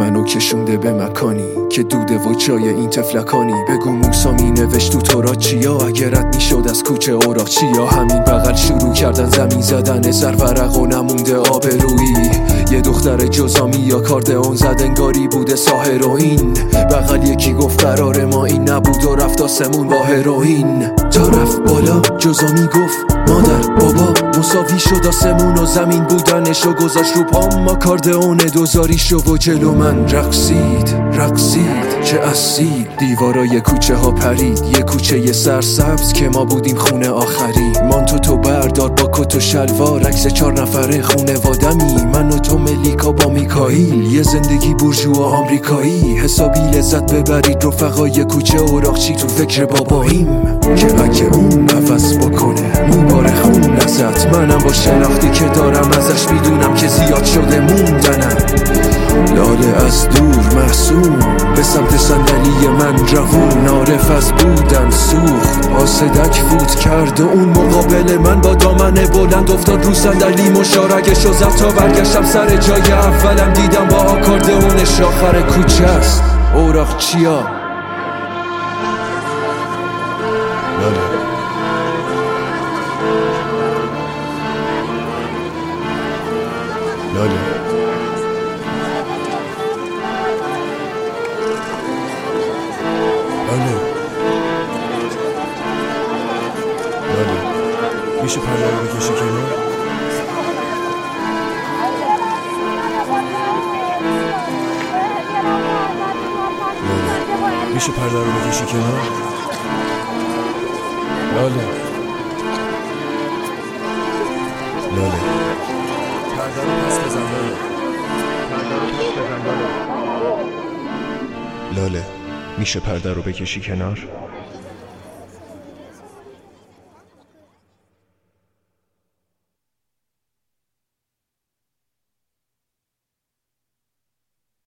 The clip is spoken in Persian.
منو کشونده به مکانی که دوده و جای این تفلکانی. بگو موسا می نوشت تو تورات چیا، اگرت میشد از کوچه اوراق چیا. همین بغل شروع کردن زمین زدن زر ورق و نمونده آبرویی. یه دختر جزامی یا کاردئون زد انگاری بوده ساحر و این بغل یکی گفت قرار ما این نبود و رفت آسمون با هروئین. تا رفت بالا جزامی گفت مادر بابا مساوی شد آسمون و زمین بودنشو گذاشت رو پام. ما کاردئون دوزاری شو و جلو من رقصید چه اسید. دیوارای کوچه ها پرید، یه کوچه سرسبز که ما بودیم خونه آخری. مانتو تو بردار با کت و شلوار، عکس 4 نفره خونوادمی، من و تو ملیکا با میکائیل. یه زندگی بورژوا آمریکایی، حسابی لذت ببرید رفقای کوچه اوراقچی تو فکر باباییم که اگه اون عوض بکنه موبار خون ازت. منم با شناختی که دارم ازش میدونم که زیاد شده موندنم. لاله از دور محسوم به سمت صندلی من روون، عارف از بودن سوخت آسدک فوت کرد و اون مقابل من با دامن بلند افتاد رو صندلی. مشارکشو زد تا برگشتم سر جای اولم، دیدم با آکاردئونش آخر کوچه است اوراق چیا. لاله میشه پرده رو بکشی کنار؟ میشه پرده رو بکشی کنار؟ لاله پرده رو پس بزن لاله. میشه پرده رو بکشی کنار؟